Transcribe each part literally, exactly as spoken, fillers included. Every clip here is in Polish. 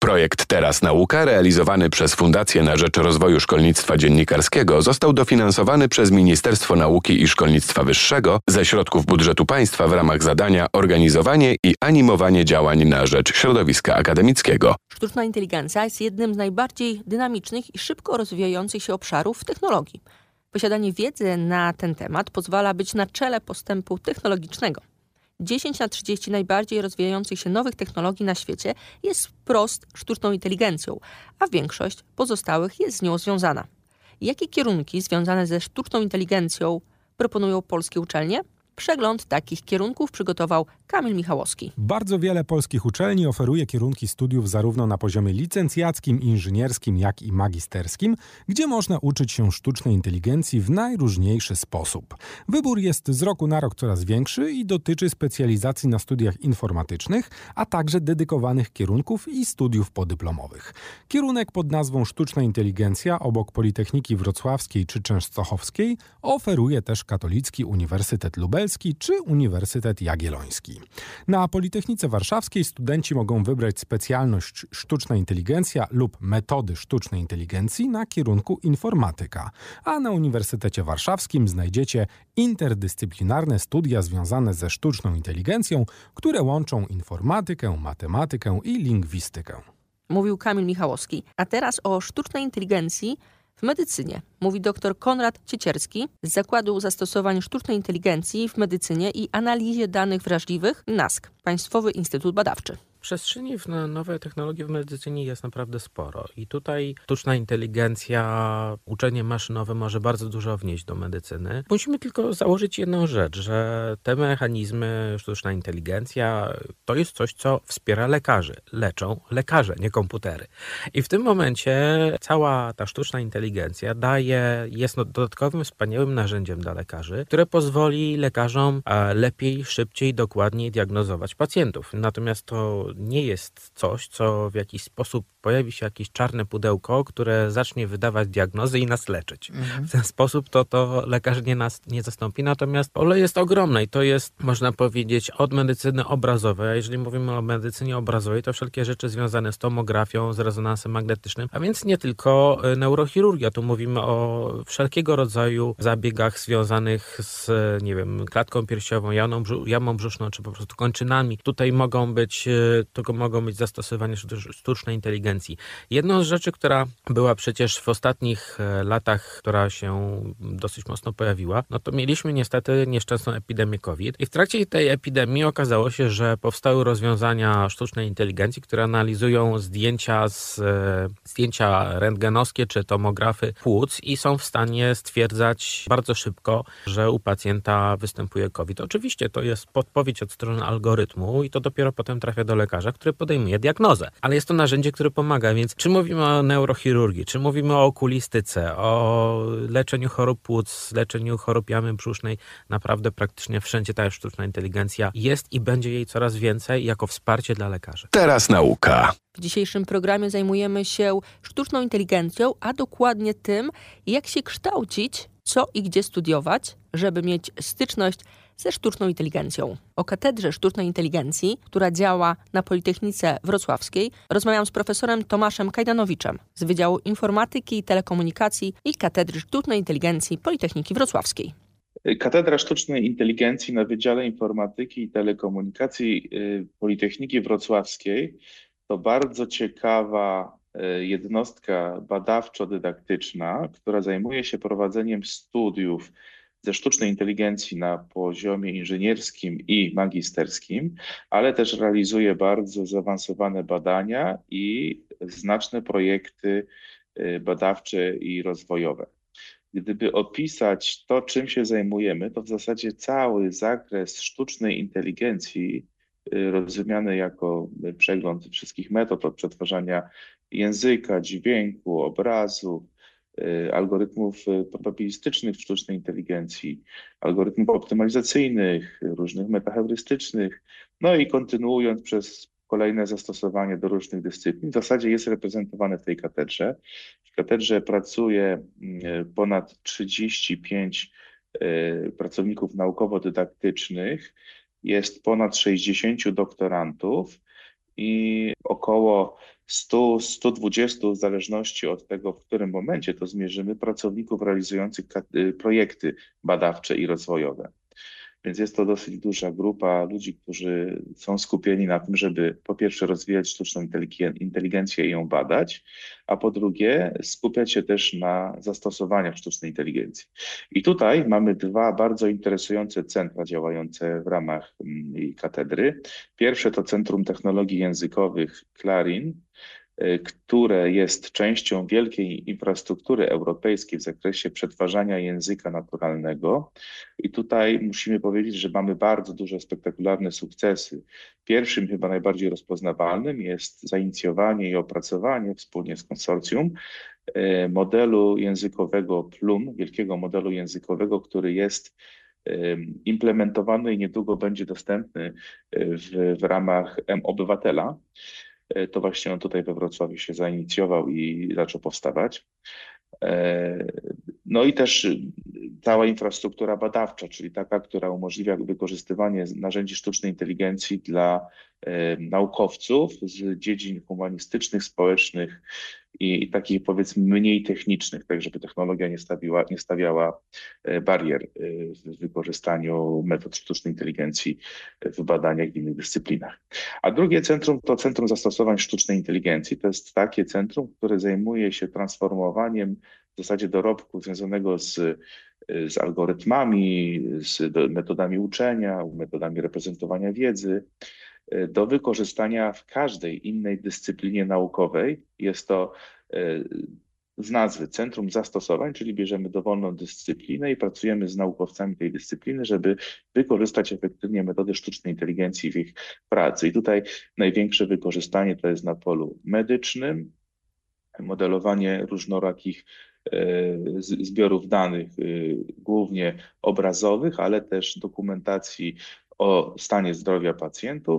Projekt Teraz Nauka, realizowany przez Fundację na rzecz Rozwoju Szkolnictwa Dziennikarskiego, został dofinansowany przez Ministerstwo Nauki i Szkolnictwa Wyższego ze środków budżetu państwa w ramach zadania organizowanie i animowanie działań na rzecz środowiska akademickiego. Sztuczna inteligencja jest jednym z najbardziej dynamicznych i szybko rozwijających się obszarów w technologii. Posiadanie wiedzy na ten temat pozwala być na czele postępu technologicznego. dziesięć na trzydzieści najbardziej rozwijających się nowych technologii na świecie jest wprost sztuczną inteligencją, a większość pozostałych jest z nią związana. Jakie kierunki związane ze sztuczną inteligencją proponują polskie uczelnie? Przegląd takich kierunków przygotował Kamil Michałowski. Bardzo wiele polskich uczelni oferuje kierunki studiów zarówno na poziomie licencjackim, inżynierskim, jak i magisterskim, gdzie można uczyć się sztucznej inteligencji w najróżniejszy sposób. Wybór jest z roku na rok coraz większy i dotyczy specjalizacji na studiach informatycznych, a także dedykowanych kierunków i studiów podyplomowych. Kierunek pod nazwą Sztuczna Inteligencja obok Politechniki Wrocławskiej czy Częstochowskiej oferuje też Katolicki Uniwersytet Lubelski czy Uniwersytet Jagielloński. Na Politechnice Warszawskiej studenci mogą wybrać specjalność sztuczna inteligencja lub metody sztucznej inteligencji na kierunku informatyka, a na Uniwersytecie Warszawskim znajdziecie interdyscyplinarne studia związane ze sztuczną inteligencją, które łączą informatykę, matematykę i lingwistykę. Mówił Kamil Michałowski. A teraz o sztucznej inteligencji w medycynie mówi dr Konrad Ciecierski z Zakładu Zastosowań Sztucznej Inteligencji w Medycynie i Analizie Danych Wrażliwych NASK, Państwowy Instytut Badawczy. Przestrzeni w nowe technologie w medycynie jest naprawdę sporo i tutaj sztuczna inteligencja, uczenie maszynowe może bardzo dużo wnieść do medycyny. Musimy tylko założyć jedną rzecz, że te mechanizmy, sztuczna inteligencja to jest coś, co wspiera lekarzy. Leczą lekarze, nie komputery. I w tym momencie cała ta sztuczna inteligencja daje, jest dodatkowym, wspaniałym narzędziem dla lekarzy, które pozwoli lekarzom lepiej, szybciej, dokładniej diagnozować pacjentów. Natomiast to nie jest coś, co w jakiś sposób pojawi się jakieś czarne pudełko, które zacznie wydawać diagnozy i nas leczyć. Mhm. W ten sposób to, to lekarz nie nas nie zastąpi. Natomiast pole jest ogromne i to jest, można powiedzieć, od medycyny obrazowej. A jeżeli mówimy o medycynie obrazowej, to wszelkie rzeczy związane z tomografią, z rezonansem magnetycznym, a więc nie tylko neurochirurgia. Tu mówimy o wszelkiego rodzaju zabiegach związanych z, nie wiem, klatką piersiową, jamą, jamą brzuszną, czy po prostu kończynami. Tutaj mogą być tylko mogą być zastosowania sztucznej inteligencji. Jedną z rzeczy, która była przecież w ostatnich latach, która się dosyć mocno pojawiła, no to mieliśmy niestety nieszczęsną epidemię COVID i w trakcie tej epidemii okazało się, że powstały rozwiązania sztucznej inteligencji, które analizują zdjęcia z zdjęcia rentgenowskie czy tomografy płuc i są w stanie stwierdzać bardzo szybko, że u pacjenta występuje COVID. Oczywiście to jest podpowiedź od strony algorytmu i to dopiero potem trafia do lekarza, który podejmuje diagnozę. Ale jest to narzędzie, które pomaga, więc czy mówimy o neurochirurgii, czy mówimy o okulistyce, o leczeniu chorób płuc, leczeniu chorób jamy brzusznej, naprawdę praktycznie wszędzie ta sztuczna inteligencja jest i będzie jej coraz więcej jako wsparcie dla lekarzy. Teraz nauka. W dzisiejszym programie zajmujemy się sztuczną inteligencją, a dokładnie tym, jak się kształcić, co i gdzie studiować, żeby mieć styczność ze sztuczną inteligencją. O Katedrze Sztucznej Inteligencji, która działa na Politechnice Wrocławskiej, rozmawiam z profesorem Tomaszem Kajdanowiczem z Wydziału Informatyki i Telekomunikacji i Katedry Sztucznej Inteligencji Politechniki Wrocławskiej. Katedra Sztucznej Inteligencji na Wydziale Informatyki i Telekomunikacji Politechniki Wrocławskiej to bardzo ciekawa jednostka badawczo-dydaktyczna, która zajmuje się prowadzeniem studiów ze sztucznej inteligencji na poziomie inżynierskim i magisterskim, ale też realizuje bardzo zaawansowane badania i znaczne projekty badawcze i rozwojowe. Gdyby opisać to, czym się zajmujemy, to w zasadzie cały zakres sztucznej inteligencji, rozumiany jako przegląd wszystkich metod od przetwarzania języka, dźwięku, obrazu, algorytmów probabilistycznych w sztucznej inteligencji, algorytmów optymalizacyjnych, różnych metaheurystycznych, no i kontynuując przez kolejne zastosowanie do różnych dyscyplin, w zasadzie jest reprezentowany w tej katedrze. W katedrze pracuje ponad trzydzieści pięć pracowników naukowo-dydaktycznych, jest ponad sześćdziesięciu doktorantów i około stu, stu dwudziestu, w zależności od tego, w którym momencie to zmierzymy, pracowników realizujących projekty badawcze i rozwojowe. Więc jest to dosyć duża grupa ludzi, którzy są skupieni na tym, żeby po pierwsze rozwijać sztuczną inteligencję i ją badać, a po drugie skupiać się też na zastosowaniach sztucznej inteligencji. I tutaj mamy dwa bardzo interesujące centra działające w ramach jej katedry. Pierwsze to Centrum Technologii Językowych Clarin, które jest częścią wielkiej infrastruktury europejskiej w zakresie przetwarzania języka naturalnego. I tutaj musimy powiedzieć, że mamy bardzo duże, spektakularne sukcesy. Pierwszym, chyba najbardziej rozpoznawalnym jest zainicjowanie i opracowanie wspólnie z konsorcjum modelu językowego Plum, wielkiego modelu językowego, który jest implementowany i niedługo będzie dostępny w, w ramach M-Obywatela. To właśnie on tutaj we Wrocławiu się zainicjował i zaczął powstawać. No i też cała infrastruktura badawcza, czyli taka, która umożliwia wykorzystywanie narzędzi sztucznej inteligencji dla naukowców z dziedzin humanistycznych, społecznych i, i takich powiedzmy mniej technicznych, tak żeby technologia nie stawiała, nie stawiała barier w wykorzystaniu metod sztucznej inteligencji w badaniach w innych dyscyplinach. A drugie centrum to Centrum Zastosowań Sztucznej Inteligencji. To jest takie centrum, które zajmuje się transformowaniem w zasadzie dorobku związanego z, z algorytmami, z metodami uczenia, metodami reprezentowania wiedzy, do wykorzystania w każdej innej dyscyplinie naukowej. Jest to z nazwy Centrum Zastosowań, czyli bierzemy dowolną dyscyplinę i pracujemy z naukowcami tej dyscypliny, żeby wykorzystać efektywnie metody sztucznej inteligencji w ich pracy. I tutaj największe wykorzystanie to jest na polu medycznym, modelowanie różnorakich zbiorów danych, głównie obrazowych, ale też dokumentacji o stanie zdrowia pacjentów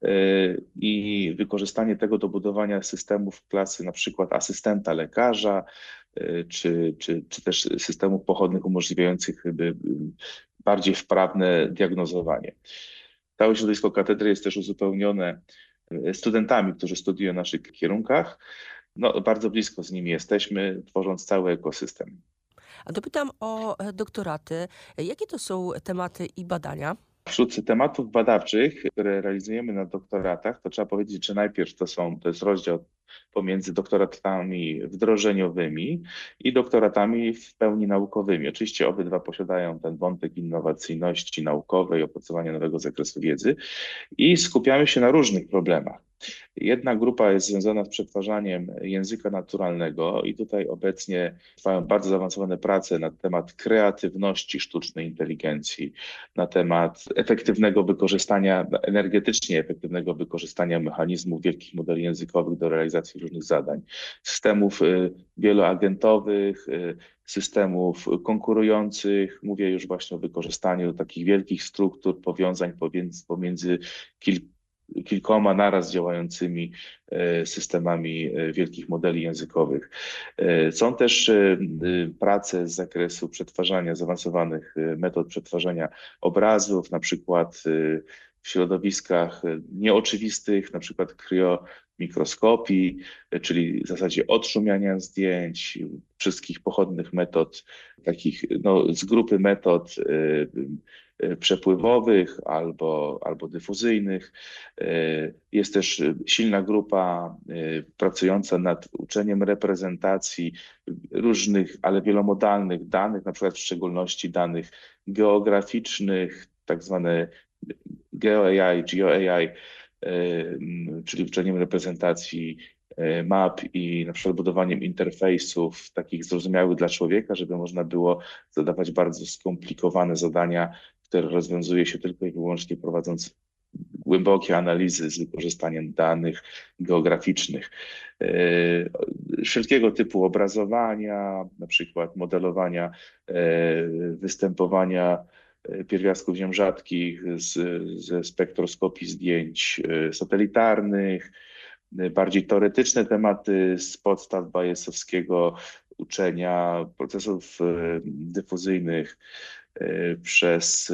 i wykorzystanie tego do budowania systemów klasy na przykład asystenta lekarza, czy, czy, czy też systemów pochodnych umożliwiających bardziej wprawne diagnozowanie. Całe środowisko katedry jest też uzupełnione studentami, którzy studiują w naszych kierunkach. No, bardzo blisko z nimi jesteśmy, tworząc cały ekosystem. A dopytam o doktoraty. Jakie to są tematy i badania? Wśród tematów badawczych, które realizujemy na doktoratach, to trzeba powiedzieć, że najpierw to są, to jest rozdział pomiędzy doktoratami wdrożeniowymi i doktoratami w pełni naukowymi. Oczywiście obydwa posiadają ten wątek innowacyjności naukowej, opracowania nowego zakresu wiedzy i skupiamy się na różnych problemach. Jedna grupa jest związana z przetwarzaniem języka naturalnego i tutaj obecnie trwają bardzo zaawansowane prace na temat kreatywności sztucznej inteligencji, na temat efektywnego wykorzystania, energetycznie efektywnego wykorzystania mechanizmów wielkich modeli językowych do realizacji różnych zadań, systemów wieloagentowych, systemów konkurujących. Mówię już właśnie o wykorzystaniu takich wielkich struktur, powiązań pomiędzy, pomiędzy kilku kilkoma naraz działającymi systemami wielkich modeli językowych. Są też prace z zakresu przetwarzania, zaawansowanych metod przetwarzania obrazów, na przykład w środowiskach nieoczywistych, na przykład kryomikroskopii, czyli w zasadzie odszumiania zdjęć, wszystkich pochodnych metod, takich no, z grupy metod przepływowych albo, albo dyfuzyjnych. Jest też silna grupa pracująca nad uczeniem reprezentacji różnych, ale wielomodalnych danych, na przykład w szczególności danych geograficznych, tak zwane GeoAI, GeoAI, czyli uczeniem reprezentacji map i na przykład budowaniem interfejsów takich zrozumiałych dla człowieka, żeby można było zadawać bardzo skomplikowane zadania, które rozwiązuje się tylko i wyłącznie prowadząc głębokie analizy z wykorzystaniem danych geograficznych. Wszelkiego typu obrazowania, na przykład modelowania występowania pierwiastków ziem rzadkich z, ze spektroskopii zdjęć satelitarnych, bardziej teoretyczne tematy z podstaw bayesowskiego uczenia procesów dyfuzyjnych przez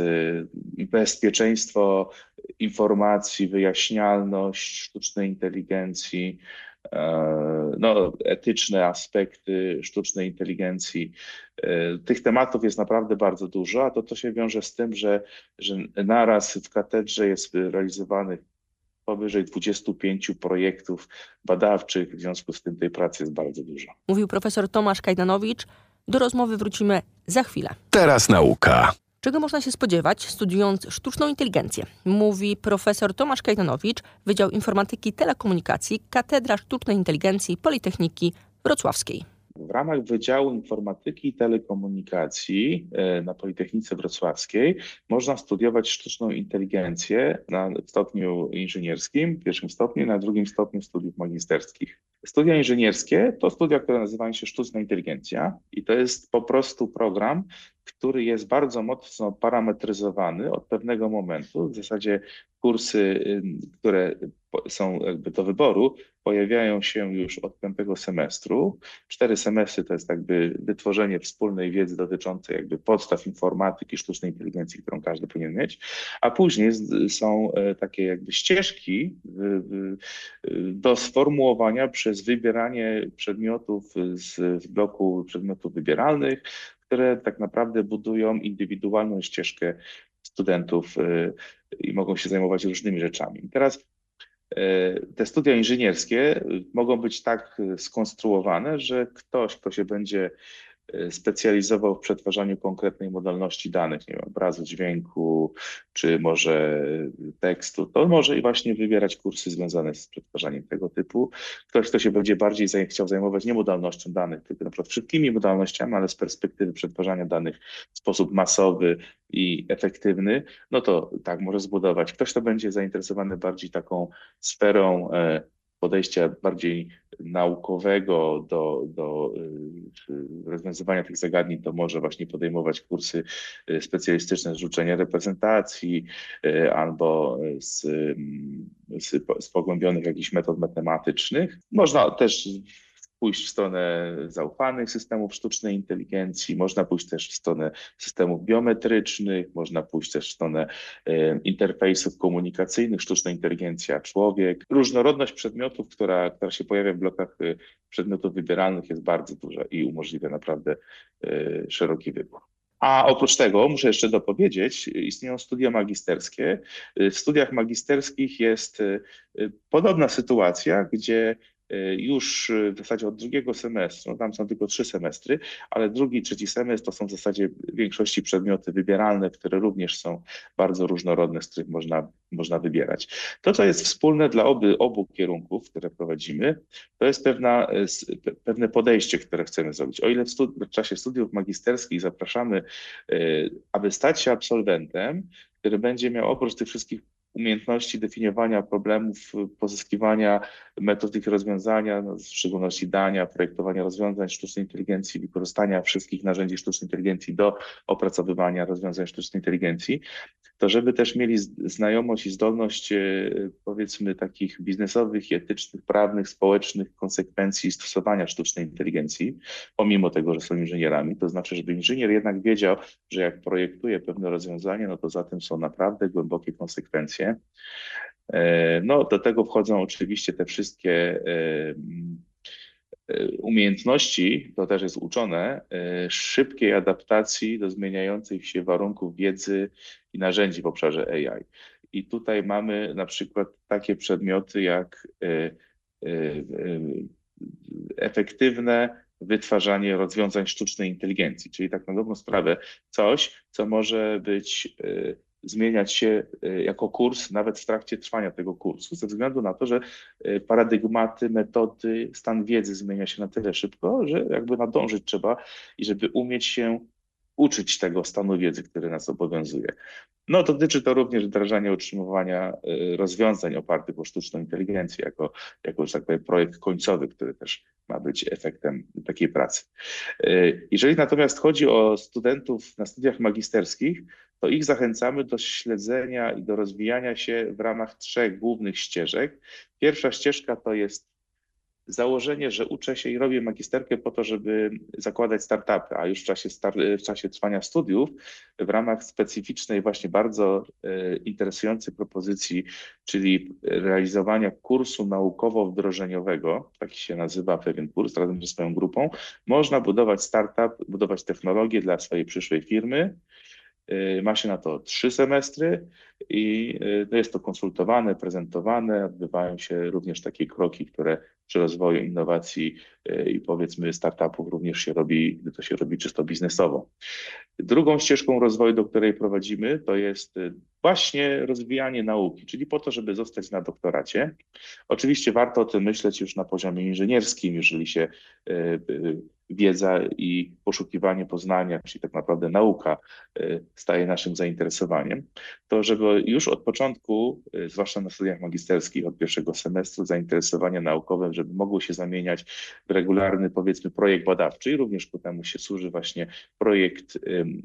bezpieczeństwo informacji, wyjaśnialność sztucznej inteligencji, no, etyczne aspekty sztucznej inteligencji. Tych tematów jest naprawdę bardzo dużo, a to, to się wiąże z tym, że, że naraz w katedrze jest realizowanych powyżej dwudziestu pięciu projektów badawczych, w związku z tym tej pracy jest bardzo dużo. Mówił profesor Tomasz Kajdanowicz. Do rozmowy wrócimy za chwilę. Teraz nauka. Czego można się spodziewać, studiując sztuczną inteligencję? Mówi profesor Tomasz Kajdanowicz, Wydział Informatyki i Telekomunikacji, Katedra Sztucznej Inteligencji Politechniki Wrocławskiej. W ramach Wydziału Informatyki i Telekomunikacji na Politechnice Wrocławskiej można studiować sztuczną inteligencję na stopniu inżynierskim, w pierwszym stopniu, na drugim stopniu studiów magisterskich. Studia inżynierskie to studia, które nazywają się sztuczna inteligencja i to jest po prostu program, który jest bardzo mocno parametryzowany od pewnego momentu. W zasadzie kursy, które są jakby do wyboru, pojawiają się już od piątego semestru. Cztery semestry to jest jakby wytworzenie wspólnej wiedzy dotyczącej jakby podstaw informatyki, sztucznej inteligencji, którą każdy powinien mieć, a później są takie jakby ścieżki do sformułowania przez wybieranie przedmiotów z bloku przedmiotów wybieralnych, które tak naprawdę budują indywidualną ścieżkę studentów i mogą się zajmować różnymi rzeczami. I teraz te studia inżynierskie mogą być tak skonstruowane, że ktoś, kto się będzie specjalizował w przetwarzaniu konkretnej modalności danych, nie wiem, obrazu, dźwięku, czy może tekstu, to może i właśnie wybierać kursy związane z przetwarzaniem tego typu. Ktoś, kto się będzie bardziej zaj- chciał zajmować nie modalnością danych, tylko na przykład wszystkimi modalnościami, ale z perspektywy przetwarzania danych w sposób masowy i efektywny, no to tak może zbudować. Ktoś, kto będzie zainteresowany bardziej taką sferą e, podejścia bardziej naukowego do, do rozwiązywania tych zagadnień, to może właśnie podejmować kursy specjalistyczne z uczenia reprezentacji albo z, z, z pogłębionych jakichś metod matematycznych. Można też pójść w stronę zaufanych systemów sztucznej inteligencji, można pójść też w stronę systemów biometrycznych, można pójść też w stronę e, interfejsów komunikacyjnych, sztuczna inteligencja, człowiek. Różnorodność przedmiotów, która, która się pojawia w blokach e, przedmiotów wybieralnych jest bardzo duża i umożliwia naprawdę e, szeroki wybór. A oprócz tego, muszę jeszcze dopowiedzieć, istnieją studia magisterskie. W studiach magisterskich jest podobna sytuacja, gdzie już w zasadzie od drugiego semestru, no tam są tylko trzy semestry, ale drugi i trzeci semestr to są w zasadzie w większości przedmioty wybieralne, które również są bardzo różnorodne, z których można, można wybierać. To, co jest wspólne dla obu, obu kierunków, które prowadzimy, to jest pewna, pewne podejście, które chcemy zrobić. O ile w, studi- w czasie studiów magisterskich zapraszamy, aby stać się absolwentem, który będzie miał oprócz tych wszystkich umiejętności definiowania problemów, pozyskiwania metod ich rozwiązania, no, w szczególności dania, projektowania rozwiązań sztucznej inteligencji, wykorzystania wszystkich narzędzi sztucznej inteligencji do opracowywania rozwiązań sztucznej inteligencji, to żeby też mieli znajomość i zdolność powiedzmy takich biznesowych, etycznych, prawnych, społecznych konsekwencji stosowania sztucznej inteligencji, pomimo tego, że są inżynierami, to znaczy, żeby inżynier jednak wiedział, że jak projektuje pewne rozwiązanie, no to za tym są naprawdę głębokie konsekwencje. No, do tego wchodzą oczywiście te wszystkie umiejętności, to też jest uczone, szybkiej adaptacji do zmieniających się warunków wiedzy i narzędzi w obszarze A I. I tutaj mamy na przykład takie przedmioty jak efektywne wytwarzanie rozwiązań sztucznej inteligencji, czyli tak na dobrą sprawę coś, co może być zmieniać się jako kurs nawet w trakcie trwania tego kursu, ze względu na to, że paradygmaty, metody, stan wiedzy zmienia się na tyle szybko, że jakby nadążyć trzeba i żeby umieć się uczyć tego stanu wiedzy, który nas obowiązuje. No, dotyczy to również wdrażania, utrzymywania rozwiązań opartych o sztuczną inteligencję jako, jako, że tak powiem, projekt końcowy, który też ma być efektem takiej pracy. Jeżeli natomiast chodzi o studentów na studiach magisterskich, to ich zachęcamy do śledzenia i do rozwijania się w ramach trzech głównych ścieżek. Pierwsza ścieżka to jest założenie, że uczę się i robię magisterkę po to, żeby zakładać startupy, a już w czasie, star- w czasie trwania studiów w ramach specyficznej, właśnie bardzo e, interesującej propozycji, czyli realizowania kursu naukowo-wdrożeniowego, taki się nazywa pewien kurs, razem ze swoją grupą, można budować startup, budować technologię dla swojej przyszłej firmy. Ma się na to trzy semestry i no jest to konsultowane, prezentowane. Odbywają się również takie kroki, które przy rozwoju innowacji i powiedzmy startupów również się robi, to się robi czysto biznesowo. Drugą ścieżką rozwoju, do której prowadzimy, to jest właśnie rozwijanie nauki, czyli po to, żeby zostać na doktoracie. Oczywiście warto o tym myśleć już na poziomie inżynierskim, jeżeli się wiedza i poszukiwanie poznania, czyli tak naprawdę nauka staje naszym zainteresowaniem, to żeby już od początku, zwłaszcza na studiach magisterskich, od pierwszego semestru zainteresowania naukowe, żeby mogło się zamieniać w regularny, powiedzmy, projekt badawczy i również ku temu się służy właśnie projekt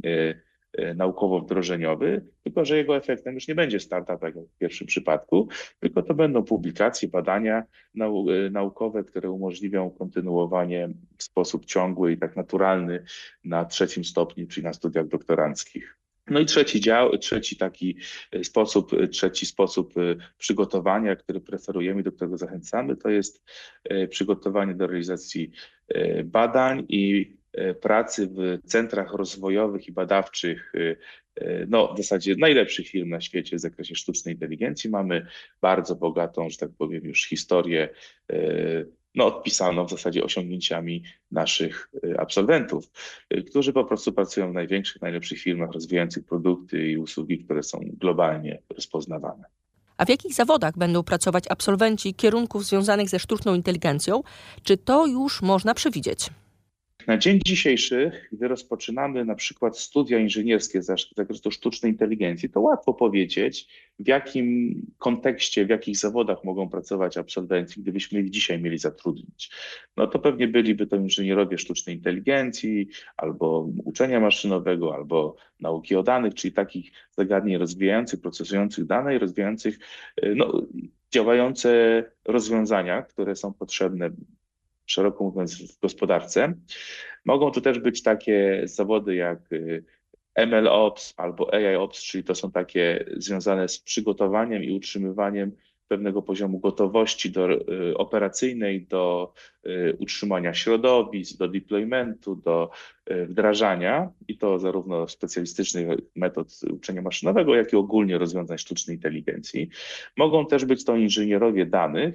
naukowo-wdrożeniowy, tylko że jego efektem już nie będzie startup jak w pierwszym przypadku, tylko to będą publikacje, badania nau- naukowe, które umożliwią kontynuowanie w sposób ciągły i tak naturalny na trzecim stopniu, czyli na studiach doktoranckich. No i trzeci dział, trzeci taki sposób, trzeci sposób przygotowania, który preferujemy, do którego zachęcamy, to jest przygotowanie do realizacji badań i pracy w centrach rozwojowych i badawczych, no w zasadzie najlepszych firm na świecie w zakresie sztucznej inteligencji. Mamy bardzo bogatą, że tak powiem, już historię, no odpisaną w zasadzie osiągnięciami naszych absolwentów, którzy po prostu pracują w największych, najlepszych firmach rozwijających produkty i usługi, które są globalnie rozpoznawane. A w jakich zawodach będą pracować absolwenci kierunków związanych ze sztuczną inteligencją? Czy to już można przewidzieć? Na dzień dzisiejszy, gdy rozpoczynamy na przykład studia inżynierskie z zakresu sztucznej inteligencji, to łatwo powiedzieć, w jakim kontekście, w jakich zawodach mogą pracować absolwenci, gdybyśmy ich dzisiaj mieli zatrudnić. No to pewnie byliby to inżynierowie sztucznej inteligencji, albo uczenia maszynowego, albo nauki o danych, czyli takich zagadnień rozwijających, procesujących dane i rozwijających no, działające rozwiązania, które są potrzebne, szeroko mówiąc, w gospodarce. Mogą to też być takie zawody jak M L Ops albo A I Ops, czyli to są takie związane z przygotowaniem i utrzymywaniem pewnego poziomu gotowości do, operacyjnej, do utrzymania środowisk, do deploymentu, do wdrażania i to zarówno specjalistycznych metod uczenia maszynowego, jak i ogólnie rozwiązań sztucznej inteligencji. Mogą też być to inżynierowie danych,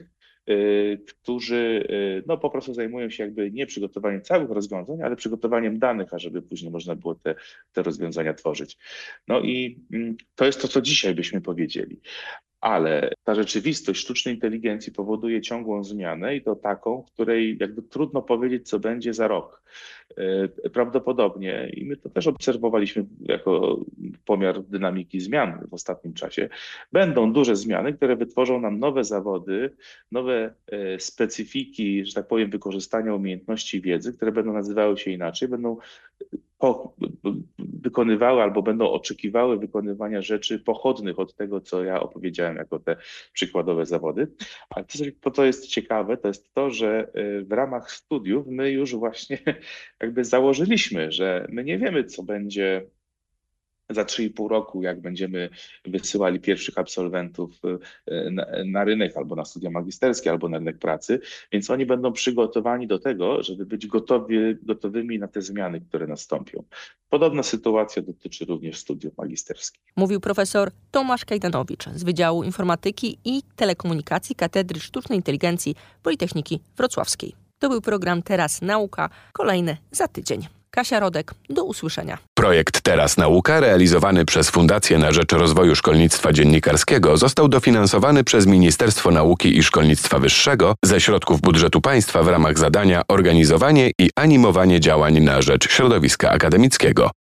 którzy no, po prostu zajmują się jakby nie przygotowaniem całych rozwiązań, ale przygotowaniem danych, ażeby później można było te, te rozwiązania tworzyć. No i to jest to, co dzisiaj byśmy powiedzieli. Ale ta rzeczywistość sztucznej inteligencji powoduje ciągłą zmianę i to taką, której jakby trudno powiedzieć, co będzie za rok. Prawdopodobnie, i my to też obserwowaliśmy jako pomiar dynamiki zmian w ostatnim czasie, będą duże zmiany, które wytworzą nam nowe zawody, nowe specyfiki, że tak powiem, wykorzystania umiejętności wiedzy, które będą nazywały się inaczej, będą po, wykonywały albo będą oczekiwały wykonywania rzeczy pochodnych od tego, co ja opowiedziałem jako te przykładowe zawody. Ale to, co jest ciekawe, to jest to, że w ramach studiów my już właśnie jakby założyliśmy, że my nie wiemy, co będzie za trzy i pół roku, jak będziemy wysyłali pierwszych absolwentów na, na rynek albo na studia magisterskie, albo na rynek pracy, więc oni będą przygotowani do tego, żeby być gotowi, gotowymi na te zmiany, które nastąpią. Podobna sytuacja dotyczy również studiów magisterskich. Mówił profesor Tomasz Kajdanowicz z Wydziału Informatyki i Telekomunikacji Katedry Sztucznej Inteligencji Politechniki Wrocławskiej. To był program Teraz Nauka, kolejny za tydzień. Kasia Rodek, do usłyszenia. Projekt Teraz Nauka, realizowany przez Fundację na rzecz Rozwoju Szkolnictwa Dziennikarskiego, został dofinansowany przez Ministerstwo Nauki i Szkolnictwa Wyższego ze środków budżetu państwa w ramach zadania organizowanie i animowanie działań na rzecz środowiska akademickiego.